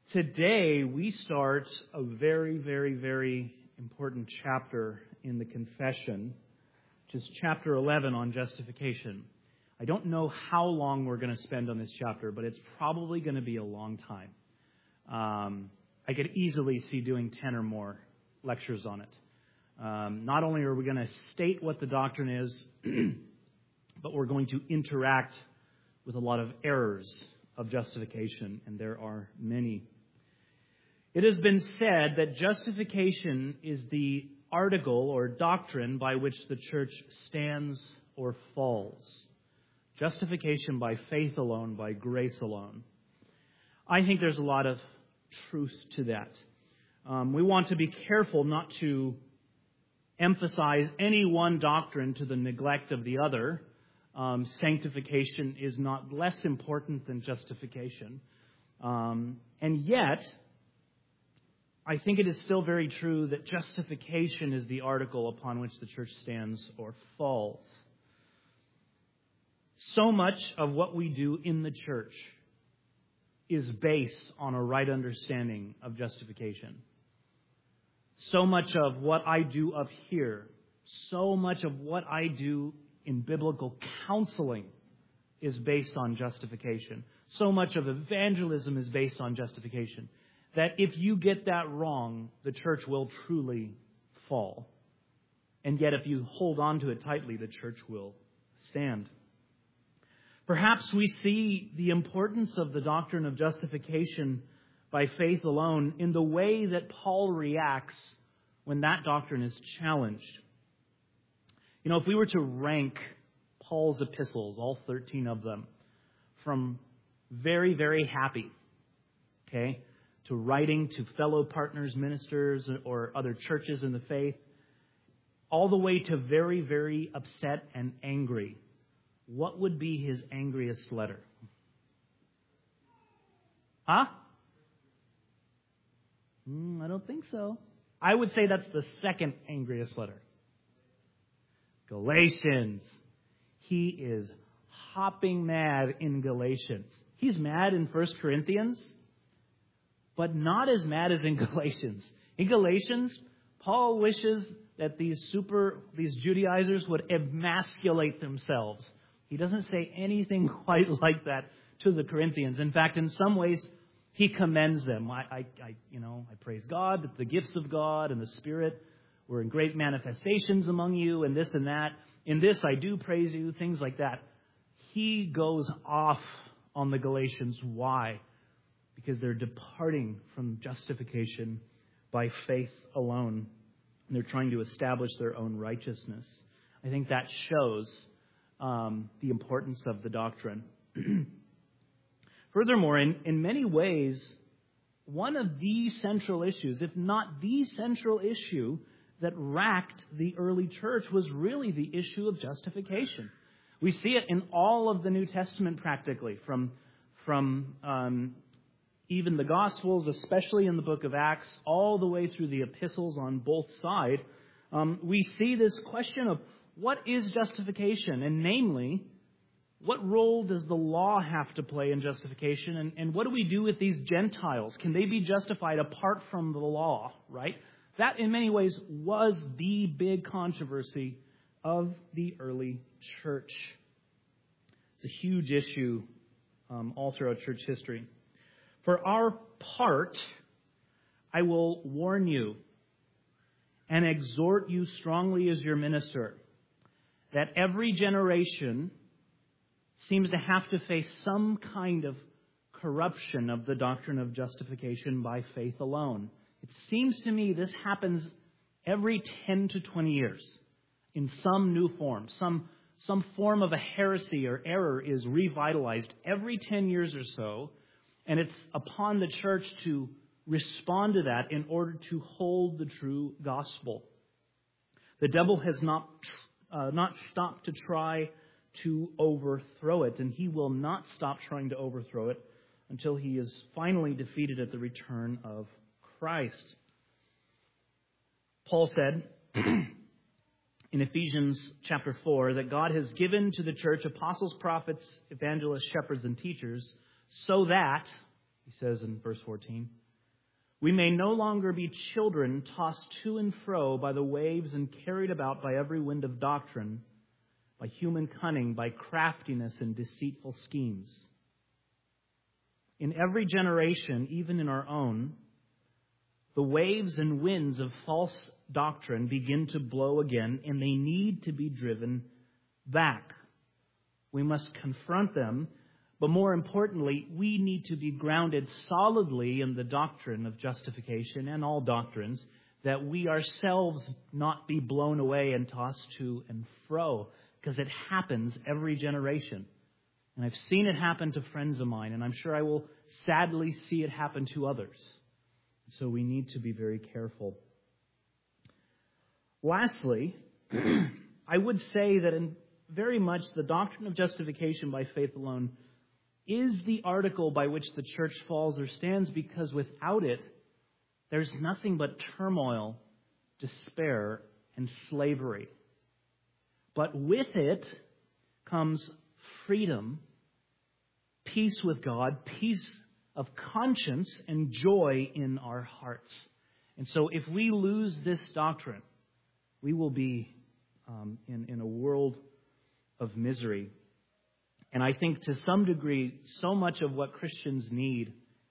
Today, we start a very, very, very important chapter in the Confession, which is chapter 11 on justification. I don't know how long we're going to spend on this chapter, but it's probably going to be a long time. I could easily see doing 10 or more lectures on it. Not only are we going to state what the doctrine is, but we're going to interact with a lot of errors of justification, and there are many. It has been said that justification is the article or doctrine by which the church stands or falls. Justification by faith alone, by grace alone. I think there's a lot of truth to that. We want to be careful not to emphasize any one doctrine to the neglect of the other. Sanctification is not less important than justification. And yet, I think it is still very true that justification is the article upon which the church stands or falls. So much of what we do in the church is based on a right understanding of justification. So much of what I do up here, so much of what I do in biblical counseling is based on justification. So much of evangelism is based on justification that if you get that wrong, the church will truly fall. And yet if you hold on to it tightly, the church will stand. Perhaps we see the importance of the doctrine of justification by faith alone in the way that Paul reacts when that doctrine is challenged. You know, if we were to rank Paul's epistles, all 13 of them, from very, very happy, to writing to fellow partners, ministers, or other churches in the faith, all the way to very, very upset and angry, what would be his angriest letter? I don't think so. I would say that's the second angriest letter. Galatians. He is hopping mad in Galatians. He's mad in 1 Corinthians, but not as mad as in Galatians. In Galatians, Paul wishes that these Judaizers would emasculate themselves. He doesn't say anything quite like that to the Corinthians. In fact, in some ways, he commends them. I praise God that the gifts of God and the Spirit were in great manifestations among you, and this and that. In this I do praise you, things like that. He goes off on the Galatians. Why? Because they're departing from justification by faith alone. And they're trying to establish their own righteousness. I think that shows the importance of the doctrine. Furthermore, in many ways, one of the central issues, if not the central issue that racked the early church, was really the issue of justification. We see it in all of the New Testament practically, from even the Gospels, especially in the book of Acts, all the way through the epistles on both sides. We see this question of what is justification, and namely, what role does the law have to play in justification, and what do we do with these Gentiles? Can they be justified apart from the law, right? That, in many ways, was the big controversy of the early church. It's a huge issue all throughout church history. For our part, I will warn you and exhort you strongly as your minister that every generation seems to have to face some kind of corruption of the doctrine of justification by faith alone. It seems to me this happens every 10 to 20 years in some new form. Some form of a heresy or error is revitalized every 10 years or so, and it's upon the church to respond to that in order to hold the true gospel. The devil has not stopped to try to overthrow it, and he will not stop trying to overthrow it until he is finally defeated at the return of Christ. Paul said in Ephesians chapter 4 that God has given to the church apostles, prophets, evangelists, shepherds, and teachers so that He says in verse 14, "We may no longer be children tossed to and fro by the waves and carried about by every wind of doctrine, by human cunning, by craftiness and deceitful schemes. In every generation, even in our own, the waves and winds of false doctrine begin to blow again, and they need to be driven back. We must confront them, but more importantly, we need to be grounded solidly in the doctrine of justification and all doctrines, that we ourselves not be blown away and tossed to and fro, because it happens every generation. And I've seen it happen to friends of mine, and I'm sure I will sadly see it happen to others. So we need to be very careful. Lastly, I would say that in very much the doctrine of justification by faith alone is the article by which the church falls or stands, because without it, there's nothing but turmoil, despair, and slavery. But with it comes freedom, peace with God, peace of conscience, and joy in our hearts. And so if we lose this doctrine, we will be in a world of misery. And I think to some degree, so much of what Christians need,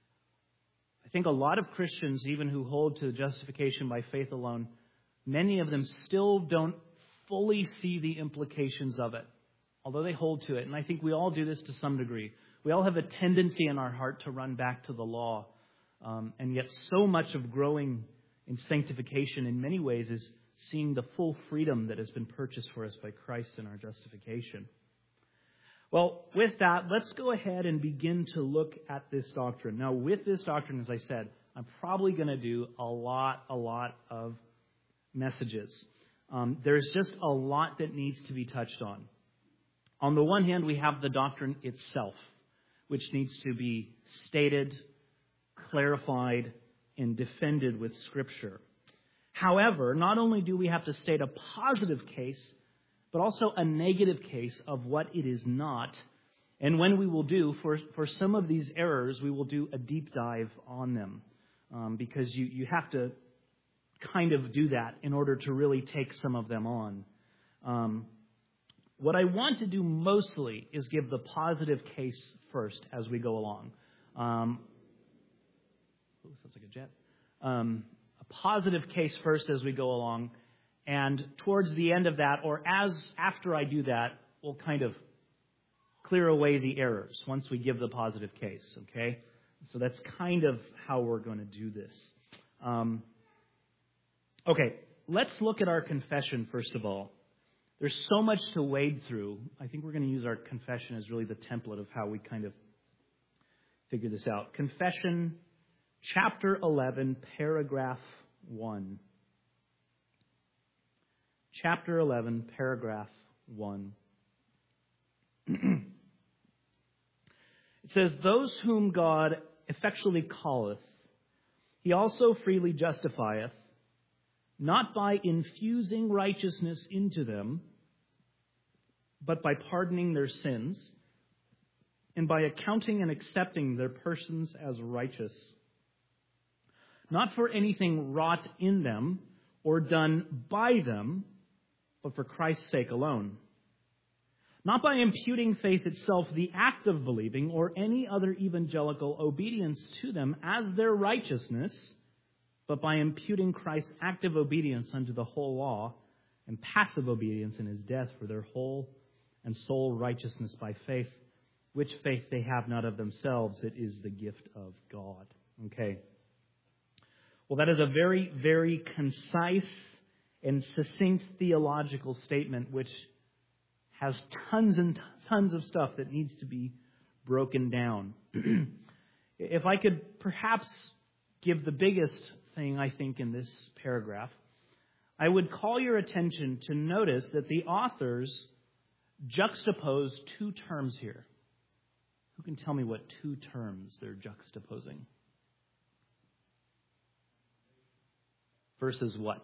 I think a lot of Christians, even who hold to justification by faith alone, many of them still don't fully see the implications of it, although they hold to it. And I think we all do this to some degree. We all have a tendency in our heart to run back to the law. And yet so much of growing in sanctification in many ways is seeing the full freedom that has been purchased for us by Christ in our justification. Well, with that, let's go ahead and begin to look at this doctrine. Now, with this doctrine, as I said, I'm probably going to do a lot of messages. There's just a lot that needs to be touched on. On the one hand, we have the doctrine itself, which needs to be stated, clarified, and defended with Scripture. However, not only do we have to state a positive case, but also a negative case of what it is not. And when we will do, for some of these errors, we will do a deep dive on them. Because you have to kind of do that in order to really take some of them on. What I want to do mostly is give the positive case first as we go along. Sounds like a jet. A positive case first as we go along. And towards the end of that, or after I do that, we'll kind of clear away the errors once we give the positive case, okay? So that's kind of how we're going to do this. Okay, let's look at our confession first of all. There's so much to wade through. I think we're going to use our confession as really the template of how we kind of figure this out. Confession, chapter 11, paragraph 1. Chapter 11, paragraph 1. It says, "Those whom God effectually calleth, he also freely justifieth, not by infusing righteousness into them, but by pardoning their sins, and by accounting and accepting their persons as righteous, not for anything wrought in them or done by them, but for Christ's sake alone. Not by imputing faith itself, the act of believing, or any other evangelical obedience to them as their righteousness, but by imputing Christ's active obedience unto the whole law and passive obedience in his death for their whole and sole righteousness by faith, which faith they have not of themselves, it is the gift of God." Okay. Well, that is a very, very concise and succinct theological statement, which has tons and tons of stuff that needs to be broken down. If I could perhaps give the biggest thing, I think, in this paragraph, I would call your attention to notice that the authors juxtapose two terms here. Who can tell me what two terms they're juxtaposing? Versus what?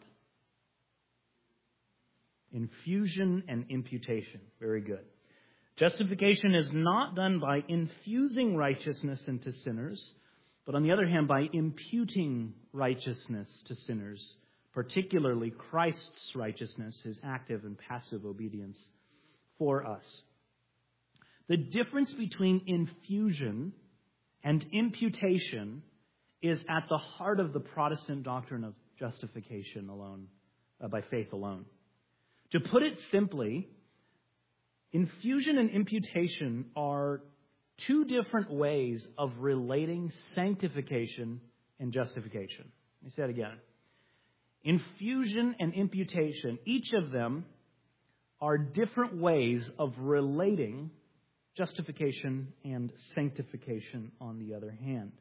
Infusion and imputation. Very good. Justification is not done by infusing righteousness into sinners, but on the other hand, by imputing righteousness to sinners, particularly Christ's righteousness, his active and passive obedience for us. The difference between infusion and imputation is at the heart of the Protestant doctrine of justification alone, by faith alone. To put it simply, infusion and imputation are two different ways of relating sanctification and justification. Let me say it again. Infusion and imputation, each of them are different ways of relating justification and sanctification on the other hand.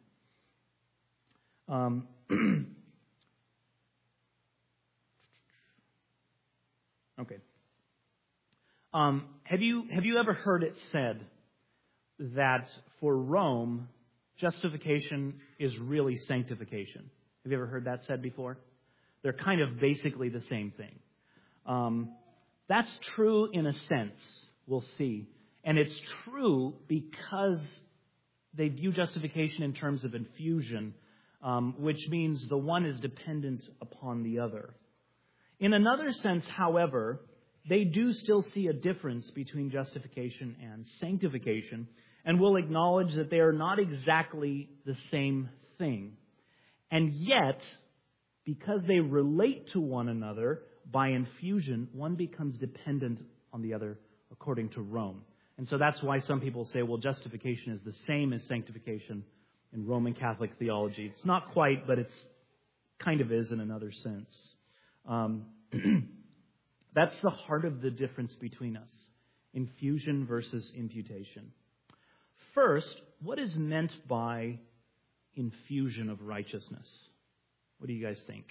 Okay. Have you ever heard it said that for Rome, justification is really sanctification? Have you ever heard that said before? They're kind of basically the same thing. That's true in a sense, we'll see. And it's true because they view justification in terms of infusion, which means the one is dependent upon the other. In another sense, however, they do still see a difference between justification and sanctification, and will acknowledge that they are not exactly the same thing. And yet, because they relate to one another by infusion, one becomes dependent on the other according to Rome. And so that's why some people say, well, justification is the same as sanctification in Roman Catholic theology. It's not quite, but it's kind of is in another sense. That's the heart of the difference between us, infusion versus imputation. First, what is meant by infusion of righteousness? What do you guys think?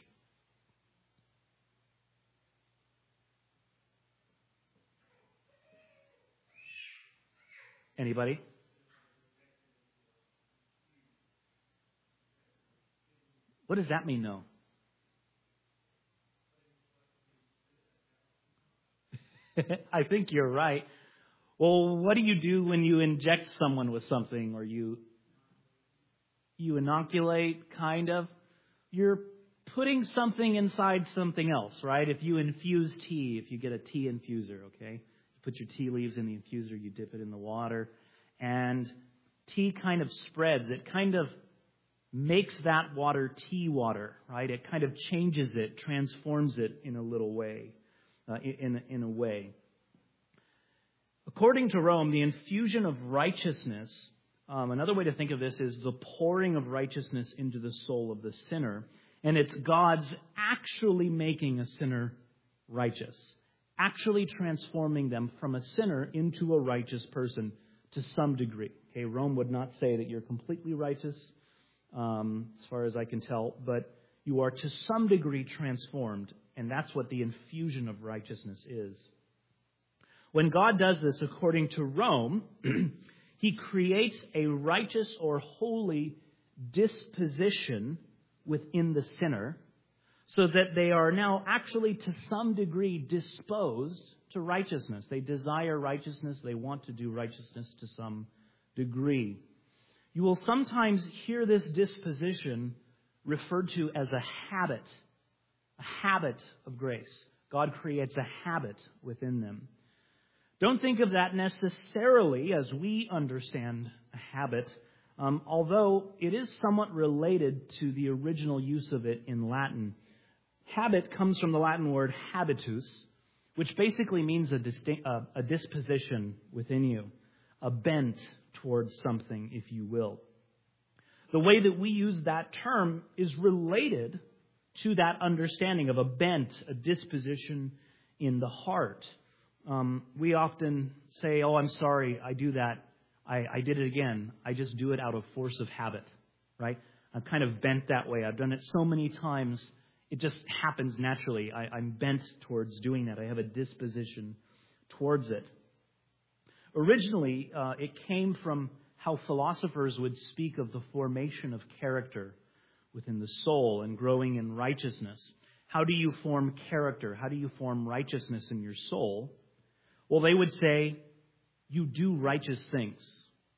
Anybody? What does that mean, though? I think you're right. Well, what do you do when you inject someone with something, or you inoculate, kind of? You're putting something inside something else, right? If you infuse tea, if you get a tea infuser, okay? You put your tea leaves in the infuser, you dip it in the water, and tea kind of spreads. It kind of makes that water tea water, right? It kind of changes it, transforms it in a little way. In a way. According to Rome, the infusion of righteousness, another way to think of this is the pouring of righteousness into the soul of the sinner. And it's God's actually making a sinner righteous, actually transforming them from a sinner into a righteous person to some degree. Okay, Rome would not say that you're completely righteous, as far as I can tell, but you are to some degree transformed. And that's what the infusion of righteousness is. When God does this, according to Rome, He creates a righteous or holy disposition within the sinner, so that they are now actually to some degree disposed to righteousness. They desire righteousness. They want to do righteousness to some degree. You will sometimes hear this disposition referred to as a habit. A habit of grace. God creates a habit within them. Don't think of that necessarily as we understand a habit, although it is somewhat related to the original use of it in Latin. Habit comes from the Latin word habitus, which basically means a disposition within you, a bent towards something, if you will. The way that we use that term is related to that understanding of a bent, a disposition in the heart. We often say, oh, I'm sorry, I do that. I did it again. I just do it out of force of habit, right? I'm kind of bent that way. I've done it so many times, it just happens naturally. I'm bent towards doing that. I have a disposition towards it. Originally, it came from how philosophers would speak of the formation of character within the soul and growing in righteousness. How do you form character? How do you form righteousness in your soul? Well, they would say, you do righteous things.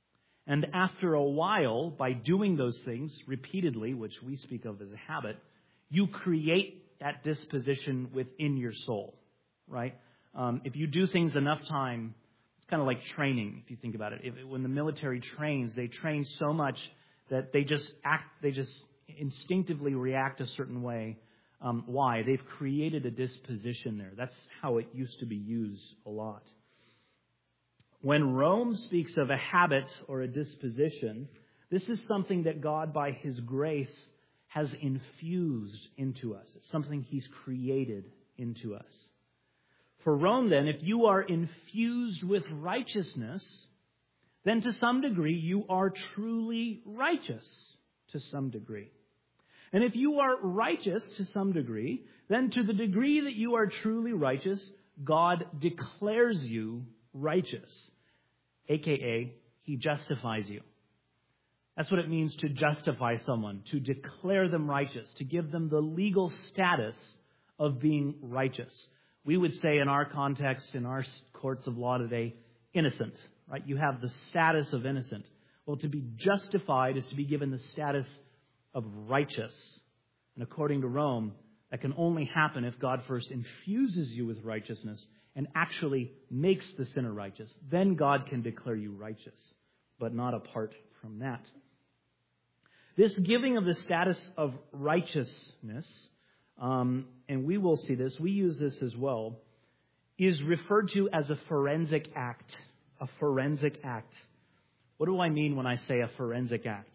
And after a while, by doing those things repeatedly, which we speak of as a habit, you create that disposition within your soul, right? If you do things enough time, it's kind of like training, if you think about it. When the military trains, they train so much that they just instinctively react a certain way. Why? They've created a disposition there. That's how it used to be used a lot. When Rome speaks of a habit or a disposition, this is something that God, by His grace, has infused into us. It's something He's created into us. For Rome, then, if you are infused with righteousness, then to some degree you are truly righteous to some degree. And if you are righteous to some degree, then to the degree that you are truly righteous, God declares you righteous, a.k.a. He justifies you. That's what it means to justify someone, to declare them righteous, to give them the legal status of being righteous. We would say in our context, in our courts of law today, innocent, right? You have the status of innocent. Well, to be justified is to be given the status of righteous. And according to Rome, that can only happen if God first infuses you with righteousness and actually makes the sinner righteous. Then God can declare you righteous, but not apart from that. This giving of the status of righteousness, and we will see this, we use this as well, is referred to as a forensic act. A forensic act. What do I mean when I say a forensic act?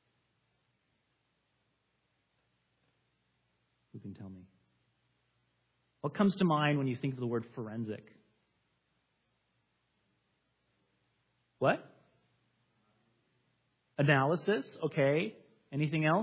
Who can tell me? What comes to mind when you think of the word forensic? What? Analysis. Okay. Anything else?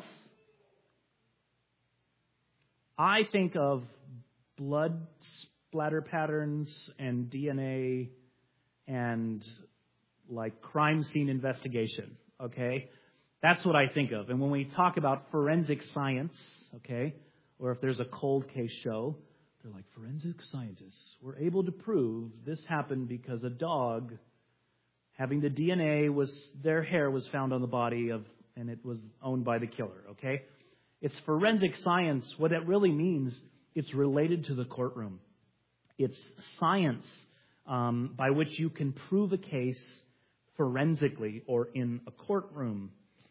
I think of blood splatter patterns and DNA and like crime scene investigation. Okay? That's what I think of. And when we talk about forensic science, okay, or if there's a cold case show, they're like, forensic scientists were able to prove this happened because a dog having the DNA their hair was found on the body and it was owned by the killer, okay? It's forensic science. What it really means, it's related to the courtroom. It's science by which you can prove a case forensically or in a courtroom.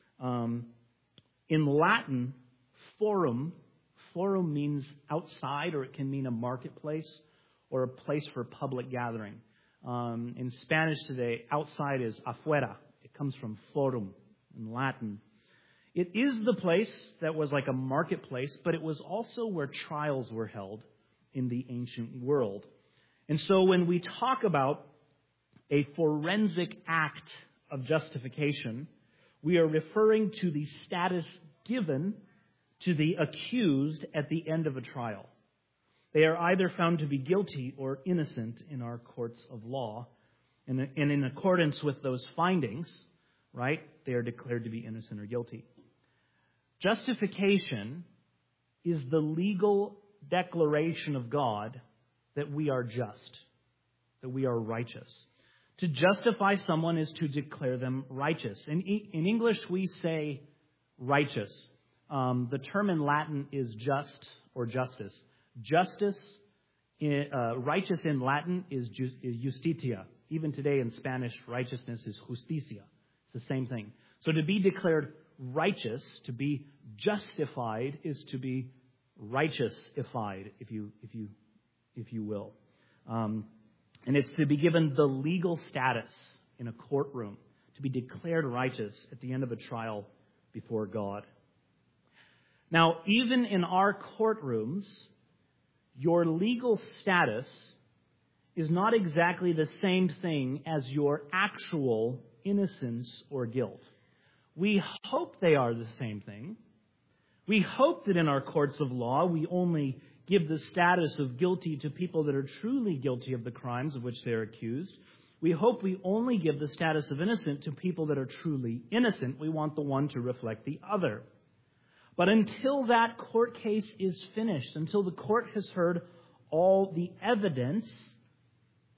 In Latin, forum means outside, or it can mean a marketplace or a place for public gathering. In Spanish today, outside is afuera. It comes from forum in Latin. It is the place that was like a marketplace, but it was also where trials were held in the ancient world. And so when we talk about a forensic act of justification, we are referring to the status given to the accused at the end of a trial. They are either found to be guilty or innocent in our courts of law. And in accordance with those findings, right, they are declared to be innocent or guilty. Justification is the legal declaration of God that we are just, that we are righteous. To justify someone is to declare them righteous. In English, we say righteous. The term in Latin is just or justice. Righteous in Latin is justitia. Even today in Spanish, righteousness is justicia. It's the same thing. So to be declared righteous, to be justified, is to be righteousified, if you will. And it's to be given the legal status in a courtroom, to be declared righteous at the end of a trial before God. Now, even in our courtrooms, your legal status is not exactly the same thing as your actual innocence or guilt. We hope they are the same thing. We hope that in our courts of law, we only give the status of guilty to people that are truly guilty of the crimes of which they are accused. We hope we only give the status of innocent to people that are truly innocent. We want the one to reflect the other. But until that court case is finished, until the court has heard all the evidence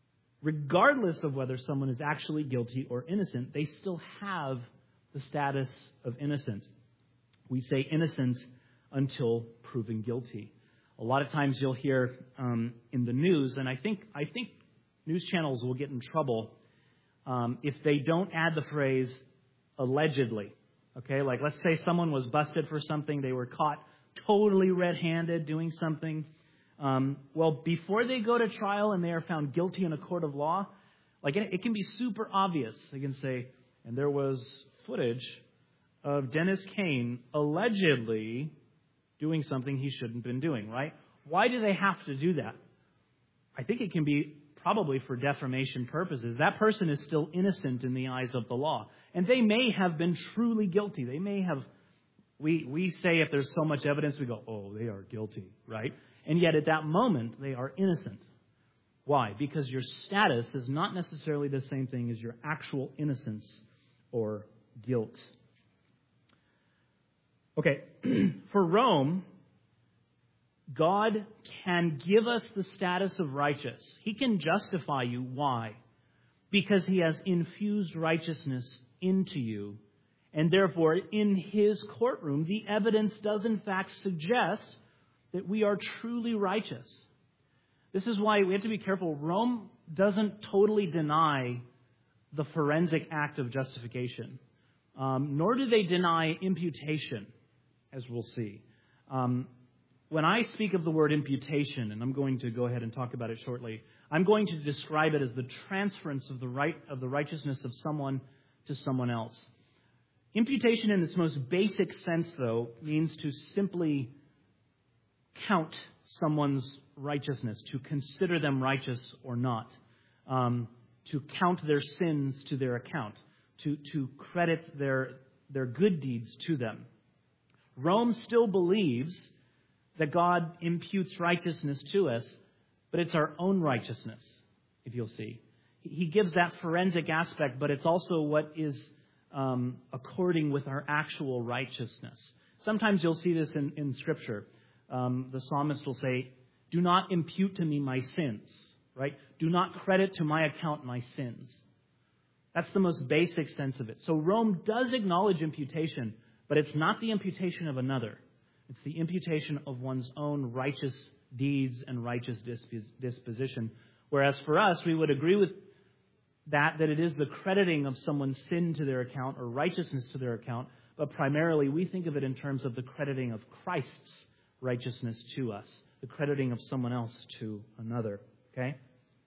regardless of whether someone is actually guilty or innocent, they still have the status of innocent. We say innocent until proven guilty. A lot of times you'll hear in the news, and I think news channels will get in trouble if they don't add the phrase allegedly. Okay, like let's say someone was busted for something, they were caught totally red-handed doing something. Well, before they go to trial and they are found guilty in a court of law, like it can be super obvious. They can say, and there was footage of Dennis Kane allegedly doing something he shouldn't have been doing, right? Why do they have to do that? I think it can be probably for defamation purposes. That person is still innocent in the eyes of the law. And they may have been truly guilty. They may have, we say if there's so much evidence, we go, oh, they are guilty, right? And yet at that moment, they are innocent. Why? Because your status is not necessarily the same thing as your actual innocence or guilt. Okay, for Rome, God can give us the status of righteous. He can justify you. Why? Because He has infused righteousness into you. And therefore, in His courtroom, the evidence does in fact suggest that we are truly righteous. This is why we have to be careful. Rome doesn't totally deny the forensic act of justification, nor do they deny imputation, as we'll see. When I speak of the word imputation, and I'm going to go ahead and talk about it shortly, I'm going to describe it as the transference of the righteousness of someone to someone else. Imputation in its most basic sense, though, means to simply count someone's righteousness, to consider them righteous or not, to count their sins to their account, to credit their good deeds to them. Rome still believes that God imputes righteousness to us, but it's our own righteousness, if you'll see. He gives that forensic aspect, but it's also what is according with our actual righteousness. Sometimes you'll see this in Scripture. The psalmist will say, do not impute to me my sins, right? Do not credit to my account my sins. That's the most basic sense of it. So Rome does acknowledge imputation, but it's not the imputation of another. It's the imputation of one's own righteous deeds and righteous disposition. Whereas for us, we would agree with that it is the crediting of someone's sin to their account or righteousness to their account, but primarily we think of it in terms of the crediting of Christ's righteousness to us, the crediting of someone else to another. Okay?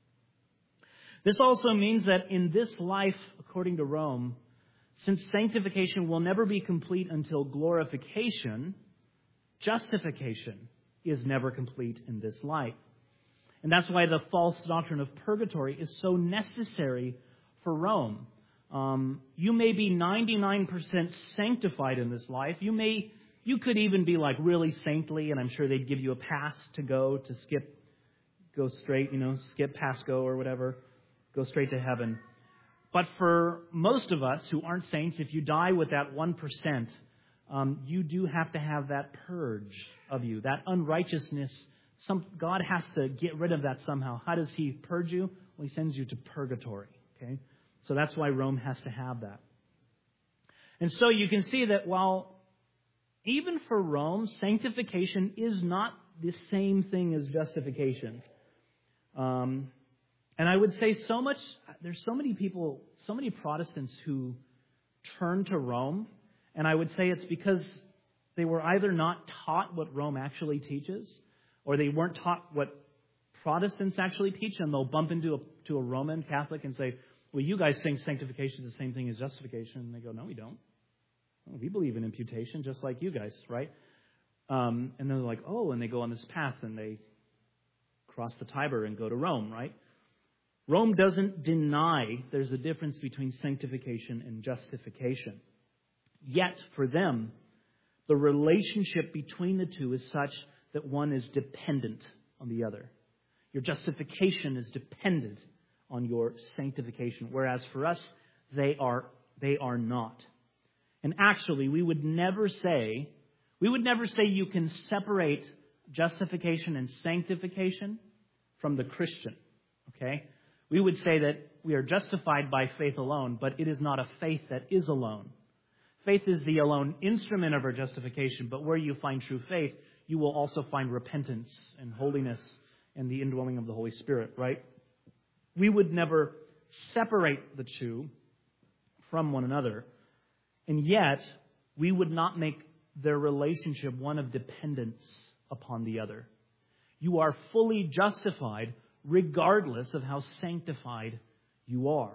This also means that in this life, according to Rome, since sanctification will never be complete until glorification, justification is never complete in this life. And that's why the false doctrine of purgatory is so necessary for Rome. You may be 99% sanctified in this life. You could even be like really saintly, and I'm sure they'd give you a pass to go straight, skip past go or whatever, go straight to heaven. But for most of us who aren't saints, if you die with that 1%, you do have to have that purge of you, that unrighteousness. God has to get rid of that somehow. How does He purge you? Well, He sends you to purgatory. Okay, so that's why Rome has to have that. And so you can see that while even for Rome, sanctification is not the same thing as justification. And I would say there's so many people, so many Protestants who turn to Rome, and I would say it's because they were either not taught what Rome actually teaches, or they weren't taught what Protestants actually teach, and they'll bump into a Roman Catholic and say, well, you guys think sanctification is the same thing as justification. And they go, no, we don't. We believe in imputation just like you guys, right? And they're like, oh, and they go on this path and they cross the Tiber and go to Rome, right? Rome doesn't deny there's a difference between sanctification and justification. Yet, for them, the relationship between the two is such that one is dependent on the other. Your justification is dependent on your sanctification, whereas for us, they are not. And actually, we would never say you can separate justification and sanctification from the Christian. Okay? We would say that we are justified by faith alone, but it is not a faith that is alone. Faith is the alone instrument of our justification, but where you find true faith, you will also find repentance and holiness and the indwelling of the Holy Spirit, right? We would never separate the two from one another, and yet we would not make their relationship one of dependence upon the other. You are fully justified regardless of how sanctified you are.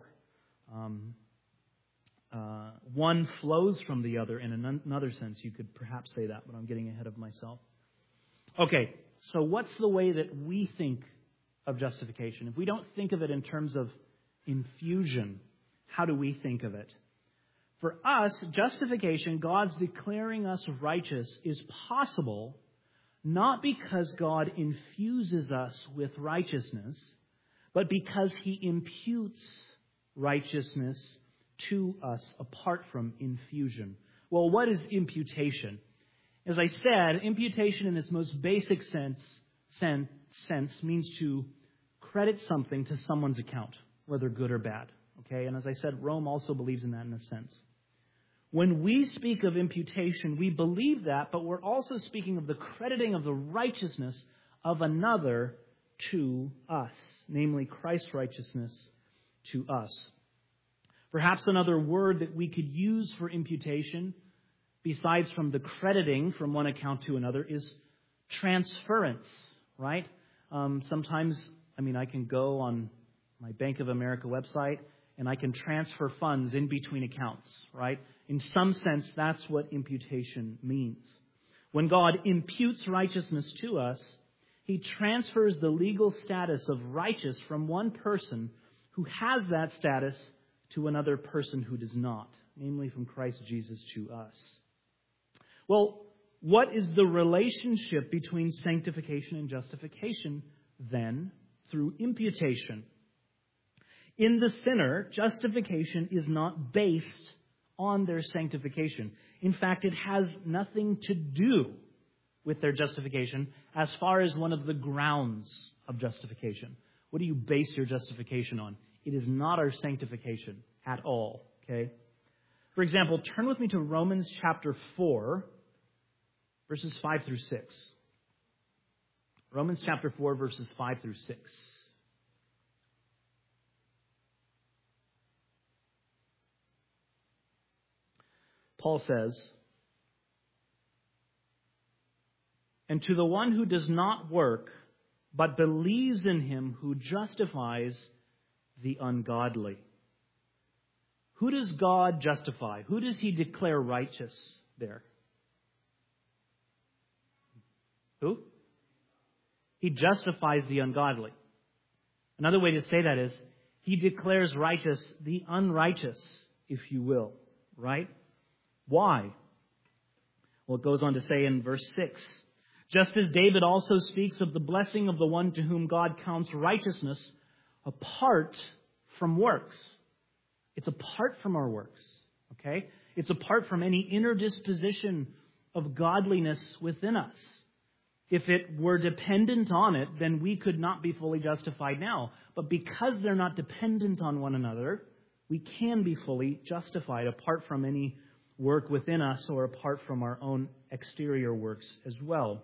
One flows from the other in another sense. You could perhaps say that, but I'm getting ahead of myself. Okay, so what's the way that we think of justification? If we don't think of it in terms of infusion, how do we think of it? For us, justification, God's declaring us righteous, is possible not because God infuses us with righteousness, but because He imputes righteousness to us apart from infusion. Well, what is imputation? As I said, imputation in its most basic sense means to credit something to someone's account, whether good or bad. Okay, and as I said, Rome also believes in that in a sense. When we speak of imputation, we believe that, but we're also speaking of the crediting of the righteousness of another to us, namely Christ's righteousness to us. Perhaps another word that we could use for imputation, besides from the crediting from one account to another, is transference, right? Sometimes, I can go on my Bank of America website and I can transfer funds in between accounts, right? In some sense, that's what imputation means. When God imputes righteousness to us, He transfers the legal status of righteous from one person who has that status to another person who does not, namely from Christ Jesus to us. Well, what is the relationship between sanctification and justification then through imputation? In the sinner, justification is not based on their sanctification. In fact, it has nothing to do with their justification as far as one of the grounds of justification. What do you base your justification on? It is not our sanctification at all, okay? For example, turn with me to Romans chapter 4, verses 5 through 6. Romans chapter 4, verses 5 through 6. Paul says, "And to the one who does not work, but believes in Him who justifies the ungodly." Who does God justify? Who does He declare righteous there? Who? He justifies the ungodly. Another way to say that is, He declares righteous the unrighteous, if you will, right? Why? Well, it goes on to say in verse 6, "Just as David also speaks of the blessing of the one to whom God counts righteousness apart from works." It's apart from our works, okay? It's apart from any inner disposition of godliness within us. If it were dependent on it, then we could not be fully justified now. But because they're not dependent on one another, we can be fully justified apart from any work within us or apart from our own exterior works as well.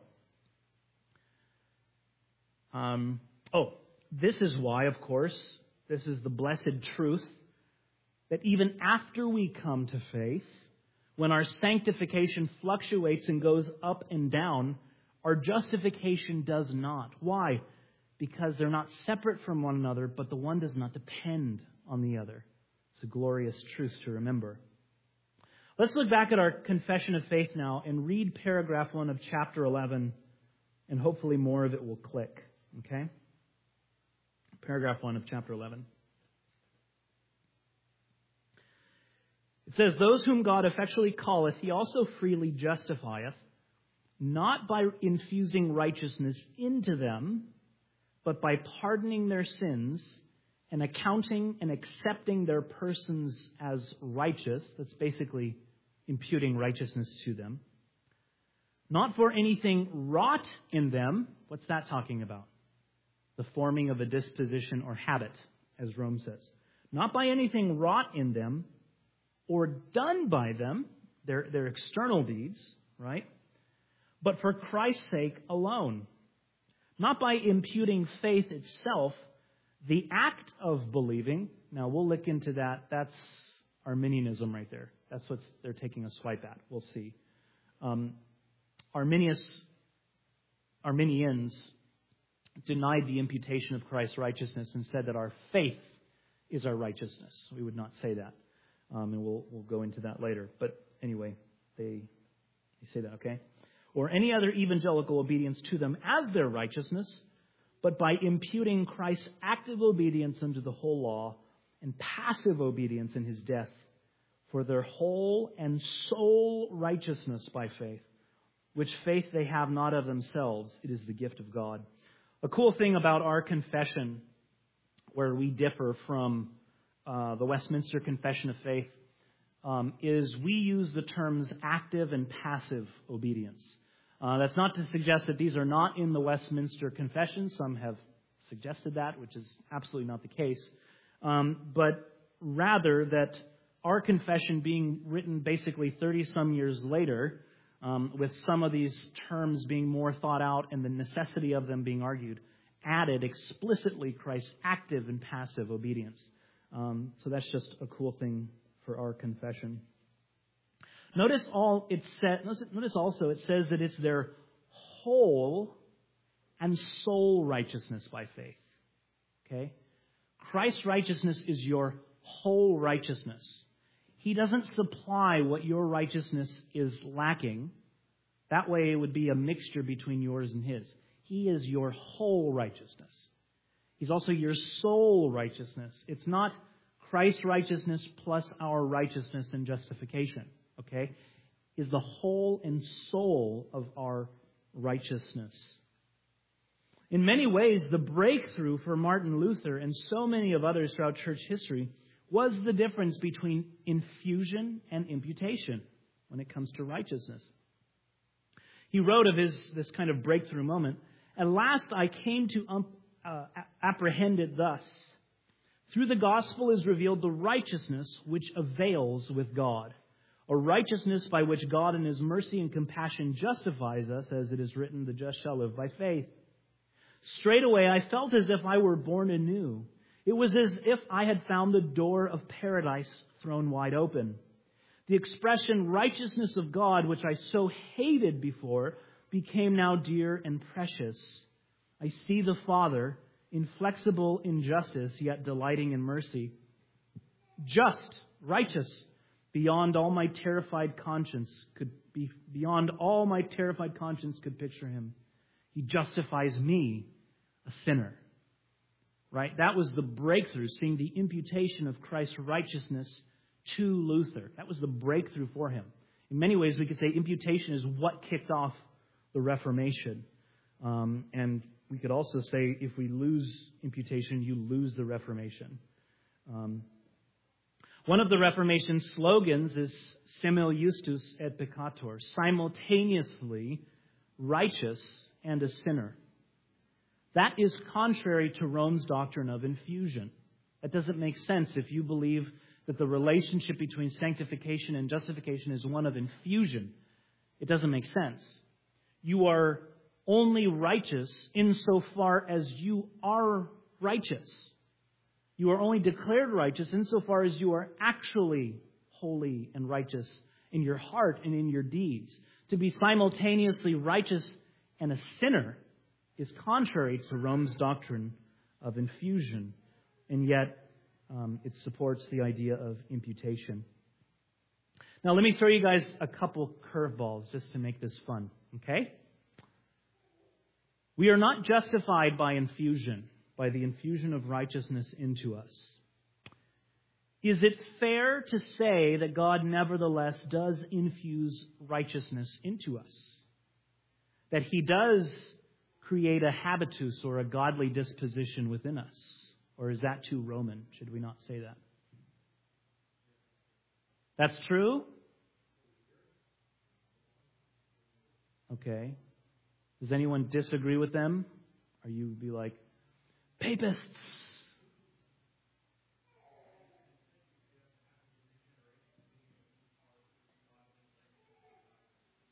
This is why, of course, this is the blessed truth, that even after we come to faith, when our sanctification fluctuates and goes up and down, our justification does not. Why? Because they're not separate from one another, but the one does not depend on the other. It's a glorious truth to remember. Let's look back at our confession of faith now and read paragraph 1 of chapter 11, and hopefully more of it will click. Okay? Paragraph 1 of chapter 11. It says, "Those whom God effectually calleth, He also freely justifieth, not by infusing righteousness into them, but by pardoning their sins and accounting and accepting their persons as righteous." That's basically imputing righteousness to them. "Not for anything wrought in them." What's that talking about? The forming of a disposition or habit, as Rome says. Not by anything wrought in them or done by them, their external deeds, right? But for Christ's sake alone. Not by imputing faith itself, the act of believing. Now, we'll look into that. That's Arminianism right there. That's what they're taking a swipe at. We'll see. Arminians denied the imputation of Christ's righteousness and said that our faith is our righteousness. We would not say that. And we'll go into that later. But anyway, they say that, okay? Or any other evangelical obedience to them as their righteousness, but by imputing Christ's active obedience unto the whole law and passive obedience in his death for their whole and sole righteousness by faith, which faith they have not of themselves, it is the gift of God. A cool thing about our confession, where we differ from the Westminster Confession of Faith, is we use the terms active and passive obedience. That's not to suggest that these are not in the Westminster Confession. Some have suggested that, which is absolutely not the case. But rather that our confession being written basically 30-some years later, with some of these terms being more thought out and the necessity of them being argued, added explicitly Christ's active and passive obedience. So that's just a cool thing for our confession. Notice also it says that it's their whole and sole righteousness by faith. Okay? Christ's righteousness is your whole righteousness. He doesn't supply what your righteousness is lacking. That way it would be a mixture between yours and his. He is your whole righteousness. He's also your sole righteousness. It's not Christ's righteousness plus our righteousness and justification. Okay? Is the whole and soul of our righteousness. In many ways, the breakthrough for Martin Luther and so many of others throughout church history was the difference between infusion and imputation when it comes to righteousness. He wrote of this kind of breakthrough moment, "At last I came to apprehend it thus. Through the gospel is revealed the righteousness which avails with God, a righteousness by which God in his mercy and compassion justifies us, as it is written, the just shall live by faith. Straightway I felt as if I were born anew. It was as if I had found the door of paradise thrown wide open. The expression righteousness of God, which I so hated before, became now dear and precious. I see the Father, inflexible in justice, yet delighting in mercy. Just, righteous, beyond all my terrified conscience could picture him. He justifies me, a sinner." Right? That was the breakthrough, seeing the imputation of Christ's righteousness to Luther. That was the breakthrough for him. In many ways, we could say imputation is what kicked off the Reformation. And we could also say if we lose imputation, you lose the Reformation. One of the Reformation's slogans is simul justus et peccator, simultaneously righteous and a sinner. That is contrary to Rome's doctrine of infusion. That doesn't make sense if you believe that the relationship between sanctification and justification is one of infusion. It doesn't make sense. You are only righteous insofar as you are righteous. You are only declared righteous insofar as you are actually holy and righteous in your heart and in your deeds. To be simultaneously righteous and a sinner is contrary to Rome's doctrine of infusion, and yet it supports the idea of imputation. Now, let me throw you guys a couple curveballs just to make this fun, okay? We are not justified by infusion, by the infusion of righteousness into us. Is it fair to say that God nevertheless does infuse righteousness into us? That he does create a habitus or a godly disposition within us? Or is that too Roman? Should we not say that? That's true? Okay. Does anyone disagree with them? Or you be like, papists?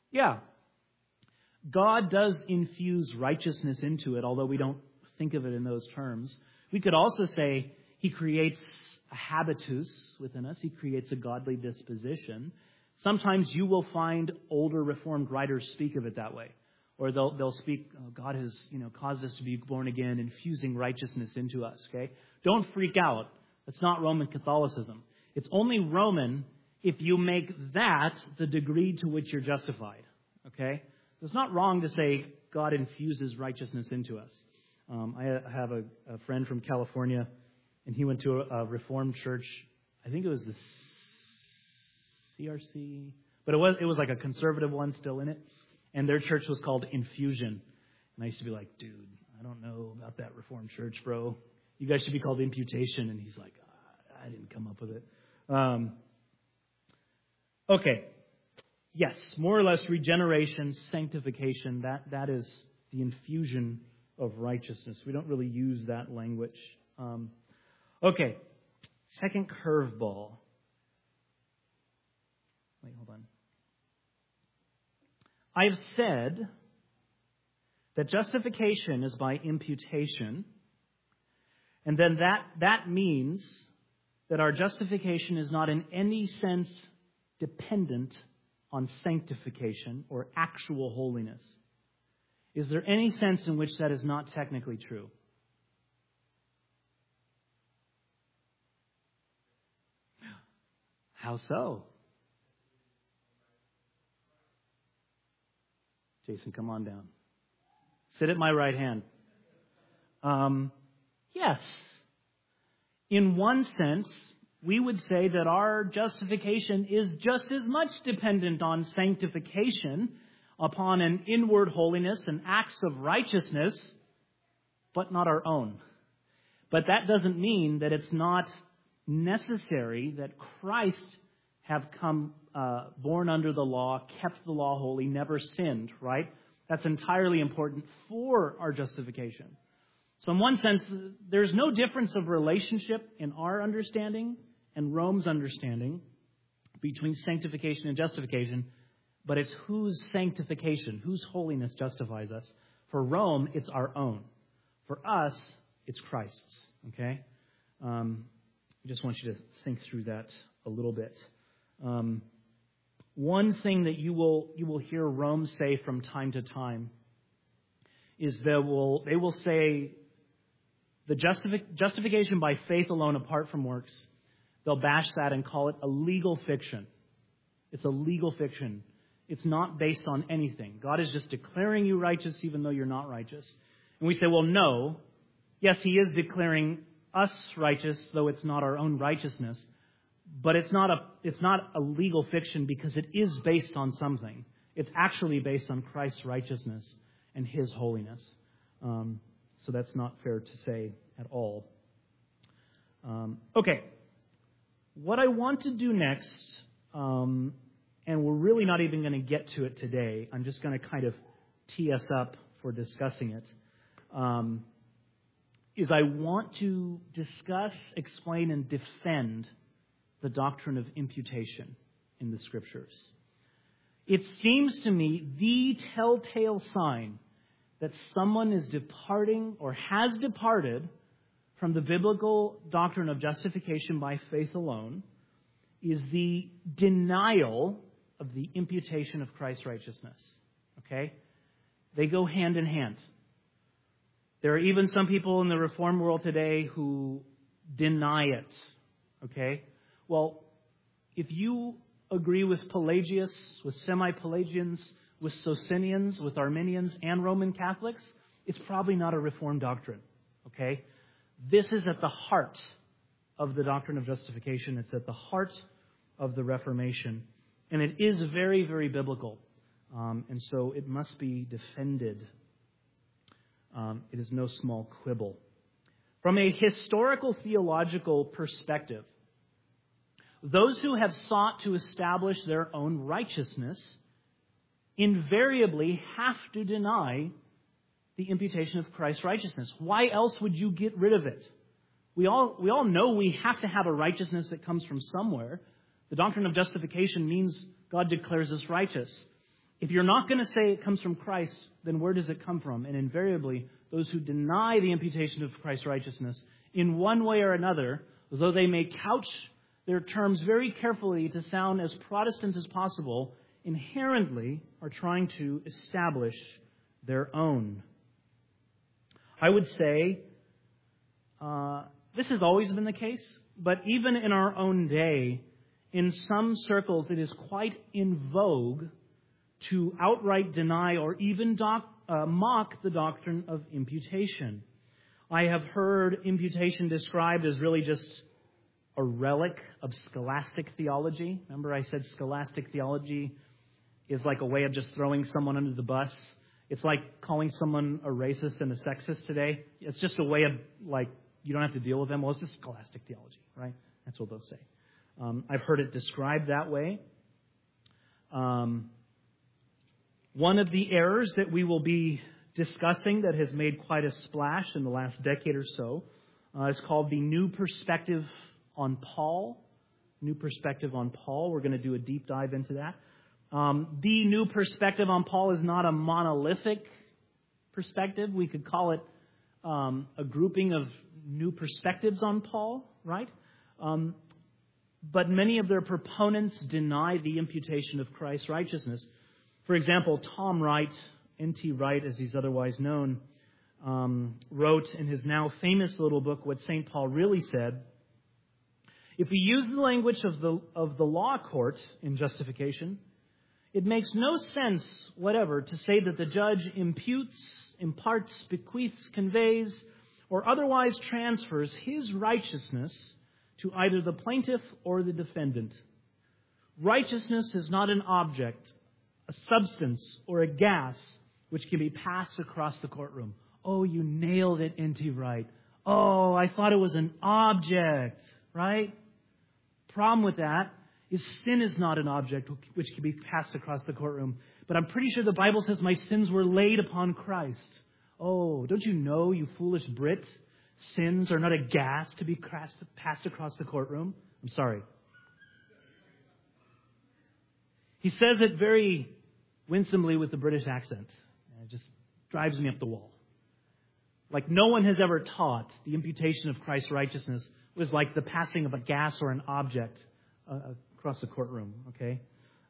Yeah. God does infuse righteousness into it, although we don't think of it in those terms. We could also say He creates a habitus within us. He creates a godly disposition. Sometimes you will find older Reformed writers speak of it that way. Or they'll speak, God has, caused us to be born again, infusing righteousness into us, okay? Don't freak out. That's not Roman Catholicism. It's only Roman if you make that the degree to which you're justified, okay? It's not wrong to say God infuses righteousness into us. I have a friend from California, and he went to a Reformed church. I think it was the CRC, but it was like a conservative one still in it. And their church was called Infusion. And I used to be like, dude, I don't know about that Reformed church, bro. You guys should be called Imputation. And he's like, I didn't come up with it. Okay. Yes, more or less regeneration, sanctification, that is the infusion of righteousness. We don't really use that language. Okay. Second curveball. Wait, hold on. I've said that justification is by imputation, and then that means that our justification is not in any sense dependent on sanctification or actual holiness. Is there any sense in which that is not technically true? How so? Jason, come on down. Sit at my right hand. Yes. In one sense, we would say that our justification is just as much dependent on sanctification, upon an inward holiness and acts of righteousness, but not our own. But that doesn't mean that it's not necessary that Christ have come born under the law, kept the law holy, never sinned, right? That's entirely important for our justification. So in one sense, there's no difference of relationship in our understanding and Rome's understanding between sanctification and justification, but it's whose sanctification, whose holiness justifies us. For Rome, it's our own. For us, it's Christ's, okay? I just want you to think through that a little bit. One thing that you will hear Rome say from time to time is they will say the justification by faith alone apart from works. They'll bash that and call it a legal fiction. It's a legal fiction. It's not based on anything. God is just declaring you righteous even though you're not righteous. And we say, well, no. Yes, He is declaring us righteous, though it's not our own righteousness. But it's not a legal fiction because it is based on something. It's actually based on Christ's righteousness and His holiness. So that's not fair to say at all. Okay. What I want to do next, and we're really not even going to get to it today. I'm just going to kind of tee us up for discussing it. Is I want to discuss, explain, and defend the doctrine of imputation in the Scriptures. It seems to me the telltale sign that someone is departing or has departed from the biblical doctrine of justification by faith alone is the denial of the imputation of Christ's righteousness. Okay? They go hand in hand. There are even some people in the Reformed world today who deny it. Okay? Well, if you agree with Pelagius, with semi-Pelagians, with Socinians, with Arminians, and Roman Catholics, it's probably not a Reformed doctrine. Okay? This is at the heart of the doctrine of justification. It's at the heart of the Reformation. And it is very, very biblical. And so it must be defended. It is no small quibble. From a historical theological perspective, those who have sought to establish their own righteousness invariably have to deny the imputation of Christ's righteousness. Why else would you get rid of it? We all know we have to have a righteousness that comes from somewhere. The doctrine of justification means God declares us righteous. if you're not going to say it comes from Christ, then where does it come from? And invariably, those who deny the imputation of Christ's righteousness in one way or another, though they may couch their terms very carefully to sound as Protestant as possible, inherently are trying to establish their own. I would say this has always been the case, but even in our own day, in some circles it is quite in vogue to outright deny or even mock the doctrine of imputation. I have heard imputation described as really just a relic of scholastic theology. Remember I said scholastic theology is like a way of just throwing someone under the bus. It's like calling someone a racist and a sexist today. It's just a way of, like, you don't have to deal with them. Well, it's just scholastic theology, right? That's what they'll say. I've heard it described that way. One of the errors that we will be discussing that has made quite a splash in the last decade or so is called the New Perspective on Paul. New Perspective on Paul. We're going to do a deep dive into that. The New Perspective on Paul is not a monolithic perspective. We could call it a grouping of new perspectives on Paul, right? But many of their proponents deny the imputation of Christ's righteousness. For example, Tom Wright, N.T. Wright, as he's otherwise known, wrote in his now famous little book, What St. Paul Really Said. If we use the language of the law court in justification, it makes no sense whatever to say that the judge imputes, imparts, bequeaths, conveys, or otherwise transfers his righteousness to either the plaintiff or the defendant. Righteousness is not an object, a substance, or a gas which can be passed across the courtroom. Oh, you nailed it, N.T. Wright. Oh, I thought it was an object, right? Problem with that is sin is not an object which can be passed across the courtroom. But I'm pretty sure the Bible says my sins were laid upon Christ. Oh, don't you know, you foolish Brit? Sins are not a gas to be passed across the courtroom. I'm sorry. He says it very winsomely with the British accent. It just drives me up the wall. Like no one has ever taught the imputation of Christ's righteousness was like the passing of a gas or an object across the courtroom, okay?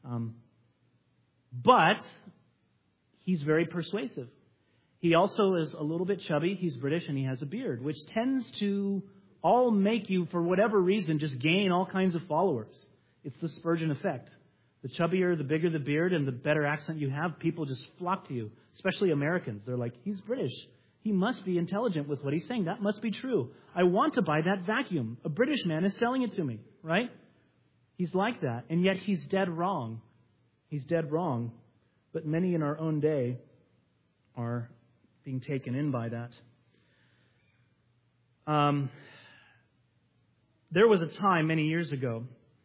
But he's very persuasive. He also is a little bit chubby. He's British and he has a beard, which tends to all make you, for whatever reason, just gain all kinds of followers. It's the Spurgeon effect. The chubbier, the bigger the beard, and the better accent you have, people just flock to you, especially Americans. They're like, he's British. He must be intelligent with what he's saying. That must be true. I want to buy that vacuum. A British man is selling it to me, right? He's like that, and yet he's dead wrong. He's dead wrong. But many in our own day are being taken in by that. There was a time many years ago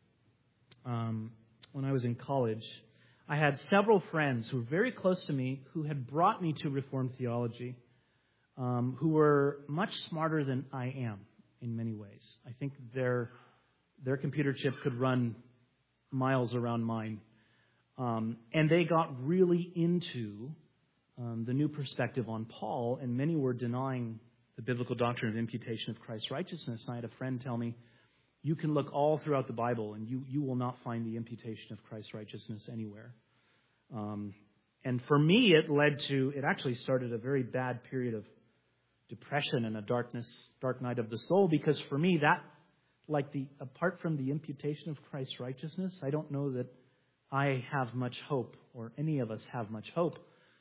when I was in college, I had several friends who were very close to me who had brought me to Reformed theology, who were much smarter than I am in many ways. I think their computer chip could run miles around mine. And they got really into the new perspective on Paul, and many were denying the biblical doctrine of imputation of Christ's righteousness. I had a friend tell me, you can look all throughout the Bible, and you will not find the imputation of Christ's righteousness anywhere. And for me, it actually started a very bad period of depression and a dark night of the soul, because for me, that, apart from the imputation of Christ's righteousness, I don't know that I have much hope, or any of us have much hope.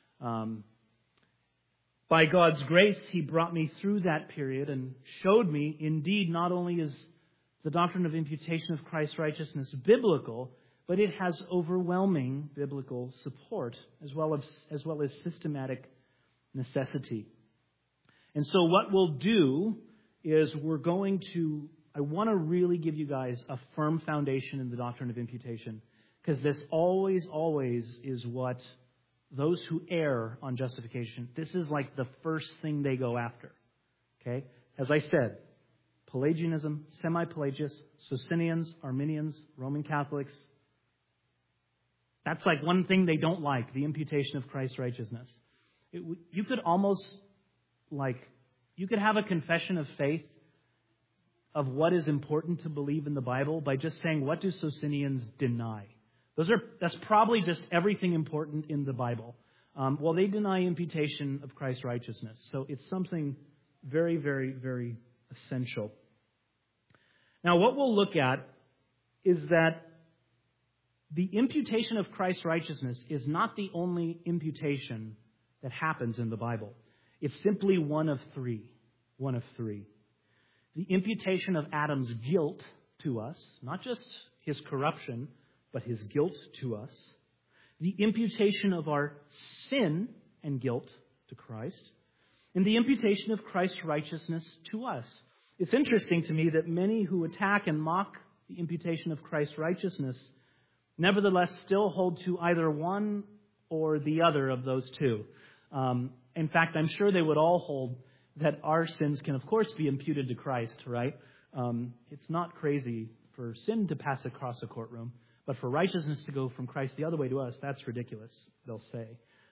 By God's grace, He brought me through that period and showed me, indeed, not only is the doctrine of imputation of Christ's righteousness biblical, but it has overwhelming biblical support as well as systematic necessity. And so what we'll do is I want to really give you guys a firm foundation in the doctrine of imputation, because this always is what those who err on justification, this is like the first thing they go after. Okay? As I said, Pelagianism, semi-Pelagius, Socinians, Arminians, Roman Catholics, That's like one thing they don't like, the imputation of Christ's righteousness. You could almost, you could have a confession of faith of what is important to believe in the Bible by just saying, what do Socinians deny? That's probably just everything important in the Bible. Well, they deny imputation of Christ's righteousness. So it's something very, very, very essential. Now, what we'll look at is that the imputation of Christ's righteousness is not the only imputation that happens in the Bible. It's simply one of three. One of three. The imputation of Adam's guilt to us, not just his corruption, but his guilt to us. The imputation of our sin and guilt to Christ. And the imputation of Christ's righteousness to us. It's interesting to me that many who attack and mock the imputation of Christ's righteousness nevertheless still hold to either one or the other of those two. In fact, I'm sure they would all hold that our sins can, of course, be imputed to Christ, right? It's not crazy for sin to pass across a courtroom, but for righteousness to go from Christ the other way to us, that's ridiculous, they'll say.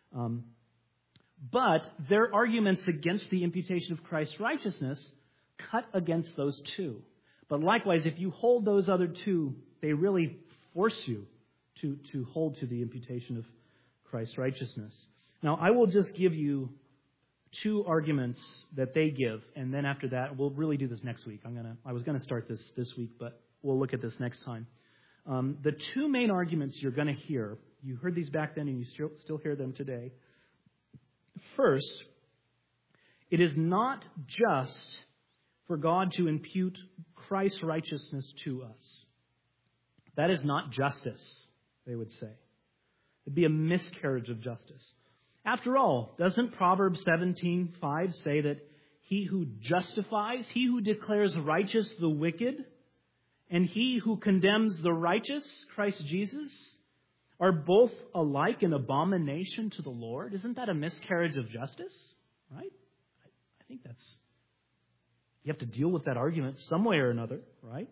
But their arguments against the imputation of Christ's righteousness cut against those two. But likewise, if you hold those other two, they really force you to hold to the imputation of Christ's righteousness. Now, I will just give you two arguments that they give, and then after that, we'll really do this next week. I was going to start this week, but we'll look at this next time. The two main arguments you're going to hear, you heard these back then and you still hear them today. First, it is not just for God to impute Christ's righteousness to us. That is not justice, they would say. It'd be a miscarriage of justice. After all, doesn't Proverbs 17:5 say that he who justifies, he who declares righteous the wicked, and he who condemns the righteous, Christ Jesus, are both alike an abomination to the Lord? Isn't that a miscarriage of justice? Right? I think that's... You have to deal with that argument some way or another, right?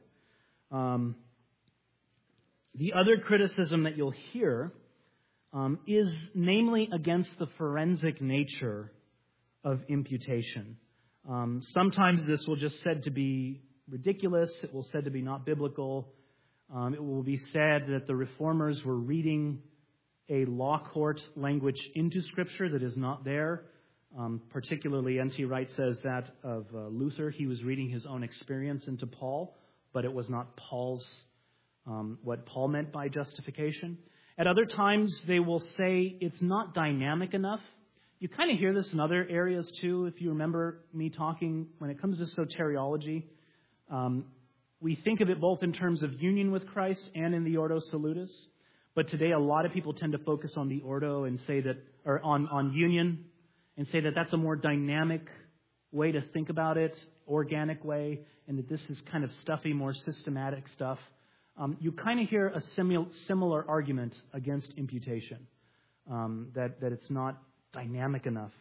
The other criticism that you'll hear is namely against the forensic nature of imputation. Sometimes this will just said to be ridiculous. It will said to be not biblical. It will be said that the reformers were reading a law court language into Scripture that is not there. Particularly, N.T. Wright says that of Luther. He was reading his own experience into Paul, but it was not Paul's what Paul meant by justification. At other times, they will say it's not dynamic enough. You kind of hear this in other areas too. If you remember me talking, when it comes to soteriology, we think of it both in terms of union with Christ and in the Ordo Salutis. But today, a lot of people tend to focus on the Ordo and say that, or on union, and say that that's a more dynamic way to think about it, organic way, and that this is kind of stuffy, more systematic stuff. You kind of hear a similar argument against imputation, that it's not dynamic enough.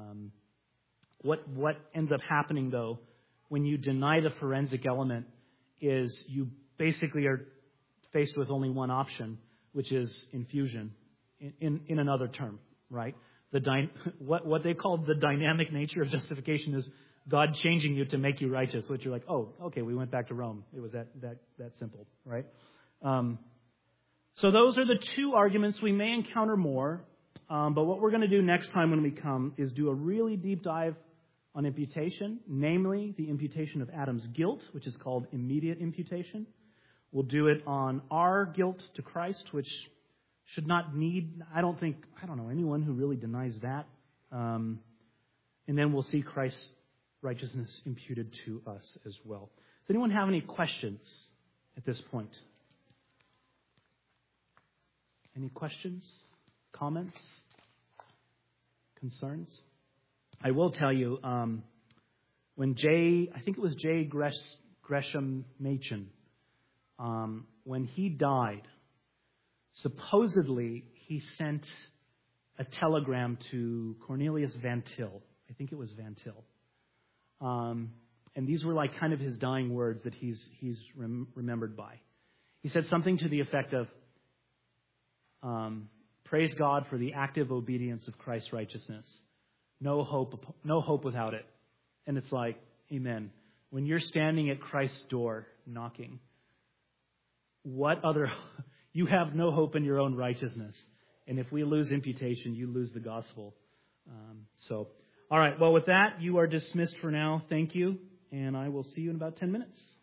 What ends up happening, though, when you deny the forensic element is you basically are faced with only one option, which is infusion, in another term, right? What they call the dynamic nature of justification is God changing you to make you righteous, which you're like, oh, okay, we went back to Rome. It was that simple, right? So those are the two arguments. We may encounter more, but what we're going to do next time when we come is do a really deep dive on imputation, namely the imputation of Adam's guilt, which is called immediate imputation. We'll do it on our guilt to Christ, which should not need, I don't know anyone who really denies that. And then we'll see Christ's righteousness imputed to us as well. Does anyone have any questions at this point? Any questions, comments, concerns? I will tell you, when I think it was J. Gresham Machen, when he died, supposedly he sent a telegram to Cornelius Van Til. I think it was Van Til. And these were like kind of his dying words that he's remembered by. He said something to the effect of, Praise God for the active obedience of Christ's righteousness. No hope without it. And it's like, amen. When you're standing at Christ's door knocking, you have no hope in your own righteousness. And if we lose imputation, you lose the gospel. All right. Well, with that, you are dismissed for now. Thank you. And I will see you in about 10 minutes.